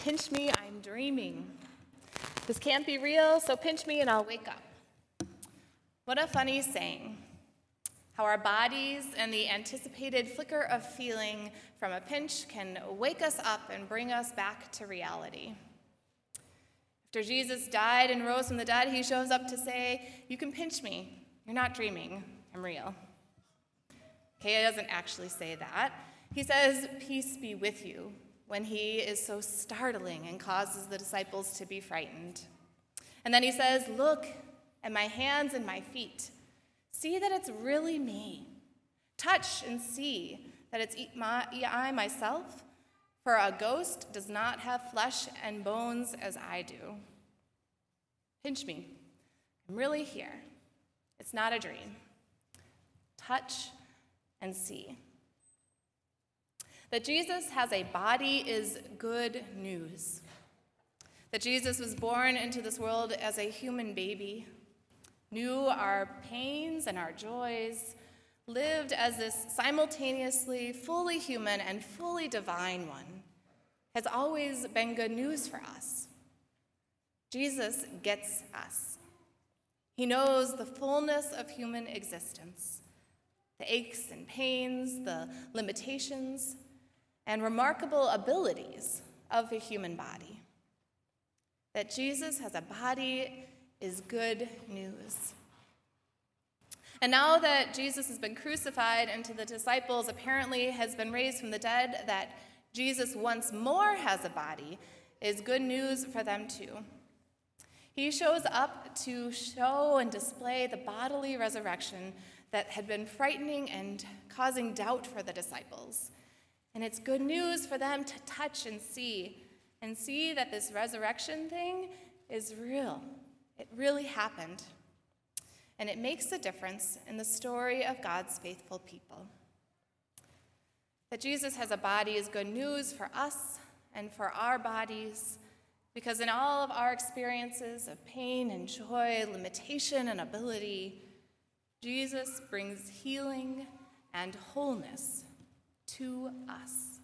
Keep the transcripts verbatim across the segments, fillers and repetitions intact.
Pinch me, I'm dreaming. This can't be real, so pinch me and I'll wake up. What a funny saying. How our bodies and the anticipated flicker of feeling from a pinch can wake us up and bring us back to reality. After Jesus died and rose from the dead, he shows up to say, you can pinch me. You're not dreaming. I'm real. Okay, he doesn't actually say that. He says, peace be with you, when he is so startling and causes the disciples to be frightened. And then he says, look at my hands and my feet. See that it's really me. Touch and see that it's my, I myself, for a ghost does not have flesh and bones as I do. Pinch me. I'm really here. It's not a dream. Touch and see. That Jesus has a body is good news. That Jesus was born into this world as a human baby, knew our pains and our joys, lived as this simultaneously fully human and fully divine one, has always been good news for us. Jesus gets us. He knows the fullness of human existence, the aches and pains, the limitations, and remarkable abilities of the human body. That Jesus has a body is good news. And now that Jesus has been crucified and to the disciples apparently has been raised from the dead, that Jesus once more has a body is good news for them too. He shows up to show and display the bodily resurrection that had been frightening and causing doubt for the disciples. And it's good news for them to touch and see, and see that this resurrection thing is real. It really happened. And it makes a difference in the story of God's faithful people. That Jesus has a body is good news for us and for our bodies, because in all of our experiences of pain and joy, limitation and ability, Jesus brings healing and wholeness to us.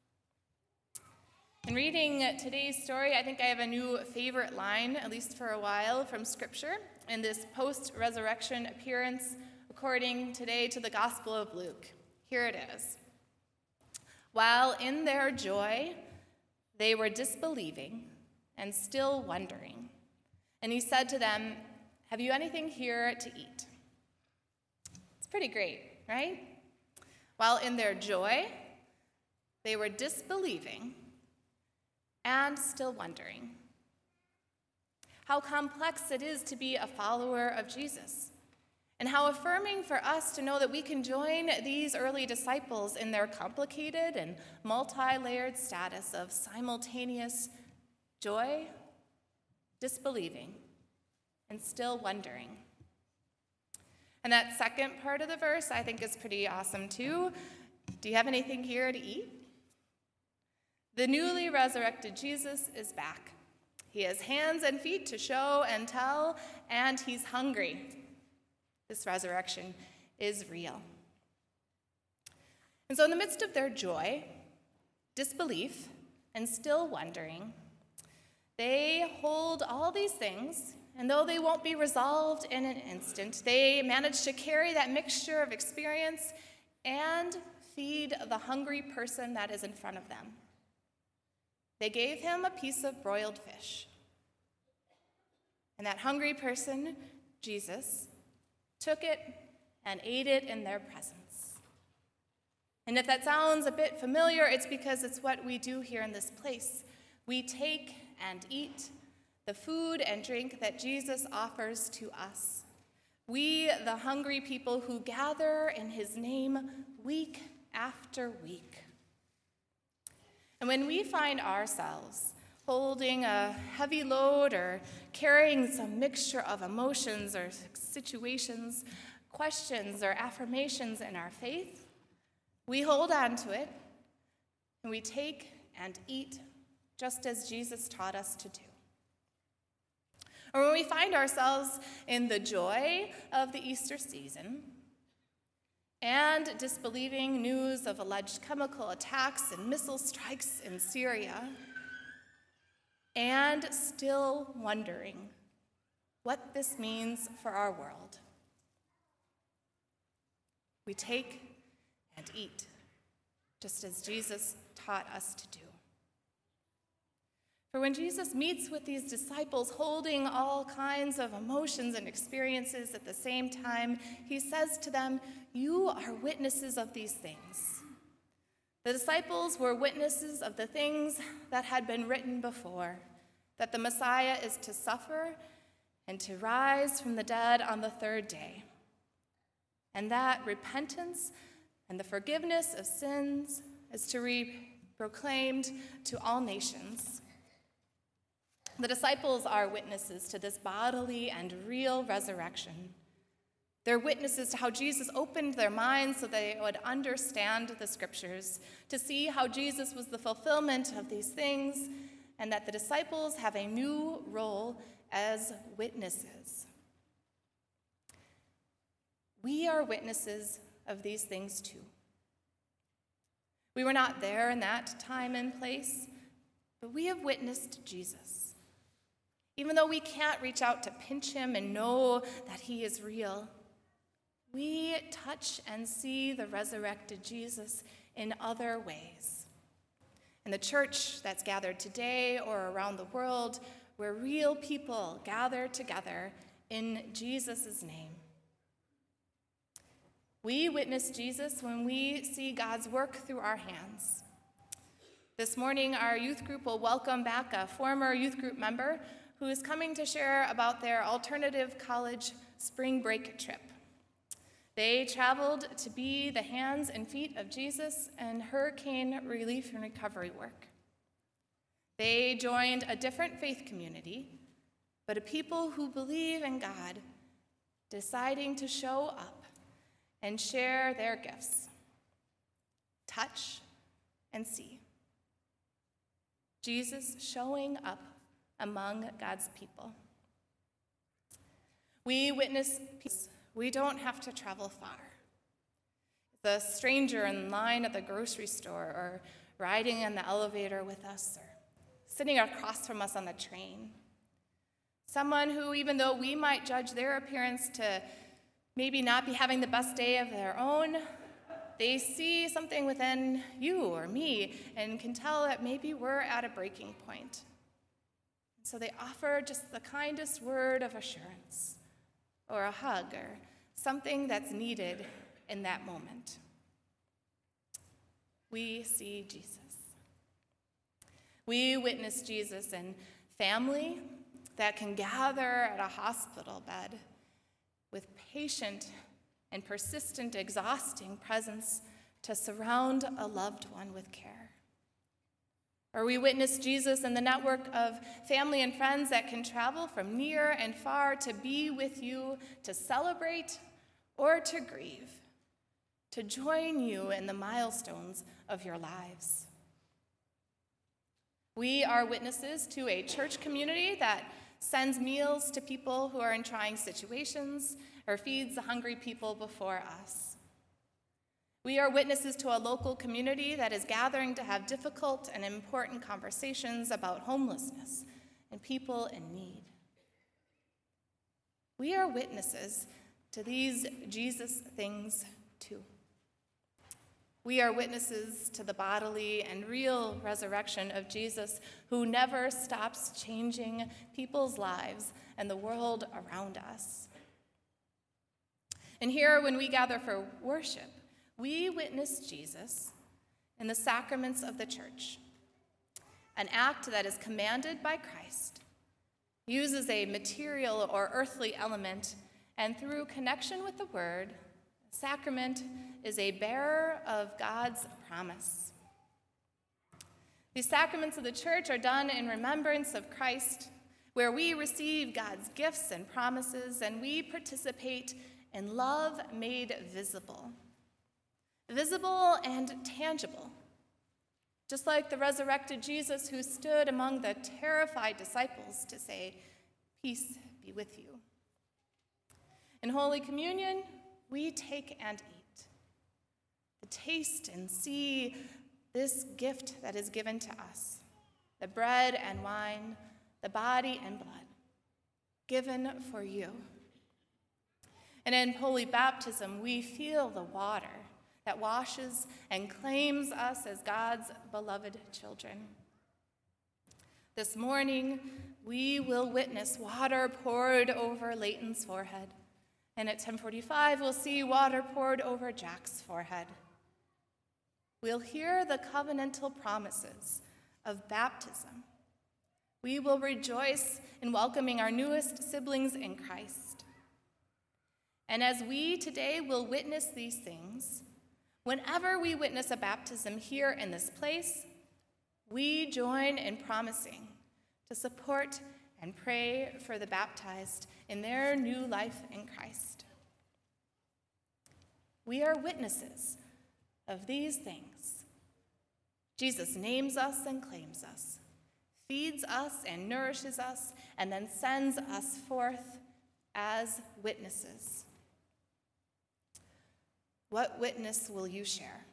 In reading today's story, I think I have a new favorite line, at least for a while, from Scripture in this post-resurrection appearance, according today to the Gospel of Luke. Here it is. While in their joy, they were disbelieving and still wondering. And he said to them, have you anything here to eat? It's pretty great, right? While in their joy, they were disbelieving and still wondering. How complex it is to be a follower of Jesus, and how affirming for us to know that we can join these early disciples in their complicated and multi-layered status of simultaneous joy, disbelieving, and still wondering. And that second part of the verse I think is pretty awesome too. Do you have anything here to eat? The newly resurrected Jesus is back. He has hands and feet to show and tell, and he's hungry. This resurrection is real. And so in the midst of their joy, disbelief, and still wondering, they hold all these things, and though they won't be resolved in an instant, they manage to carry that mixture of experience and feed the hungry person that is in front of them. They gave him a piece of broiled fish. And that hungry person, Jesus, took it and ate it in their presence. And if that sounds a bit familiar, it's because it's what we do here in this place. We take and eat the food and drink that Jesus offers to us. We, the hungry people who gather in his name week after week. And when we find ourselves holding a heavy load or carrying some mixture of emotions or situations, questions or affirmations in our faith, we hold on to it and we take and eat just as Jesus taught us to do. Or when we find ourselves in the joy of the Easter season and disbelieving news of alleged chemical attacks and missile strikes in Syria, and still wondering what this means for our world. We take and eat, just as Jesus taught us to do. For when Jesus meets with these disciples holding all kinds of emotions and experiences at the same time, he says to them, "You are witnesses of these things." The disciples were witnesses of the things that had been written before, that the Messiah is to suffer and to rise from the dead on the third day, and that repentance and the forgiveness of sins is to be proclaimed to all nations. The disciples are witnesses to this bodily and real resurrection. They're witnesses to how Jesus opened their minds so they would understand the scriptures, to see how Jesus was the fulfillment of these things, and that the disciples have a new role as witnesses. We are witnesses of these things too. We were not there in that time and place, but we have witnessed Jesus. Even though we can't reach out to pinch him and know that he is real, we touch and see the resurrected Jesus in other ways. In the church that's gathered today or around the world, where real people gather together in Jesus' name. We witness Jesus when we see God's work through our hands. This morning, our youth group will welcome back a former youth group member who is coming to share about their alternative college spring break trip. They traveled to be the hands and feet of Jesus in hurricane relief and recovery work. They joined a different faith community, but a people who believe in God, deciding to show up and share their gifts, touch and see. Jesus showing up among God's people. We witness peace. We don't have to travel far. The stranger in line at the grocery store, or riding in the elevator with us, or sitting across from us on the train. Someone who, even though we might judge their appearance to maybe not be having the best day of their own, they see something within you or me and can tell that maybe we're at a breaking point. So they offer just the kindest word of assurance, or a hug, or something that's needed in that moment. We see Jesus. We witness Jesus in family that can gather at a hospital bed with patient and persistent, exhausting presence to surround a loved one with care. Or we witness Jesus in the network of family and friends that can travel from near and far to be with you, to celebrate or to grieve, to join you in the milestones of your lives. We are witnesses to a church community that sends meals to people who are in trying situations or feeds the hungry people before us. We are witnesses to a local community that is gathering to have difficult and important conversations about homelessness and people in need. We are witnesses to these Jesus things too. We are witnesses to the bodily and real resurrection of Jesus, who never stops changing people's lives and the world around us. And here, when we gather for worship, we witness Jesus in the sacraments of the church, an act that is commanded by Christ, uses a material or earthly element, and through connection with the Word, sacrament is a bearer of God's promise. These sacraments of the church are done in remembrance of Christ, where we receive God's gifts and promises, and we participate in love made visible. Visible and tangible, just like the resurrected Jesus who stood among the terrified disciples to say, "Peace be with you." In Holy Communion, we take and eat, to taste and see this gift that is given to us, the bread and wine, the body and blood, given for you. And in holy baptism, we feel the water that washes and claims us as God's beloved children. This morning, we will witness water poured over Leighton's forehead. And at ten forty-five, we'll see water poured over Jack's forehead. We'll hear the covenantal promises of baptism. We will rejoice in welcoming our newest siblings in Christ. And as we today will witness these things, whenever we witness a baptism here in this place, we join in promising to support and pray for the baptized in their new life in Christ. We are witnesses of these things. Jesus names us and claims us, feeds us and nourishes us, and then sends us forth as witnesses. What witness will you share?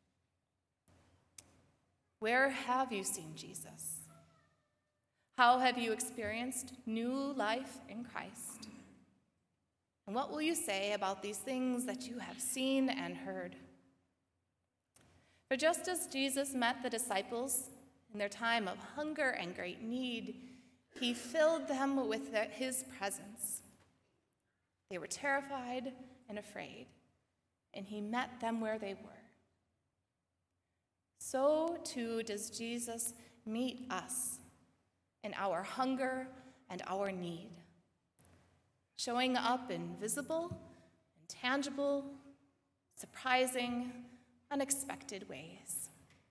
Where have you seen Jesus? How have you experienced new life in Christ? And what will you say about these things that you have seen and heard? For just as Jesus met the disciples in their time of hunger and great need, he filled them with his presence. They were terrified and afraid, and he met them where they were. So too does Jesus meet us in our hunger and our need, showing up in visible, intangible, surprising, unexpected ways.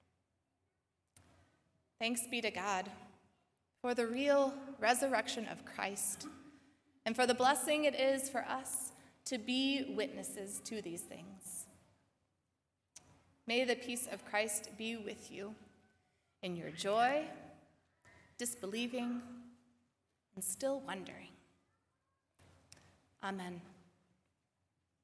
Thanks be to God for the real resurrection of Christ and for the blessing it is for us to be witnesses to these things. May the peace of Christ be with you in your joy, disbelieving, and still wondering. Amen.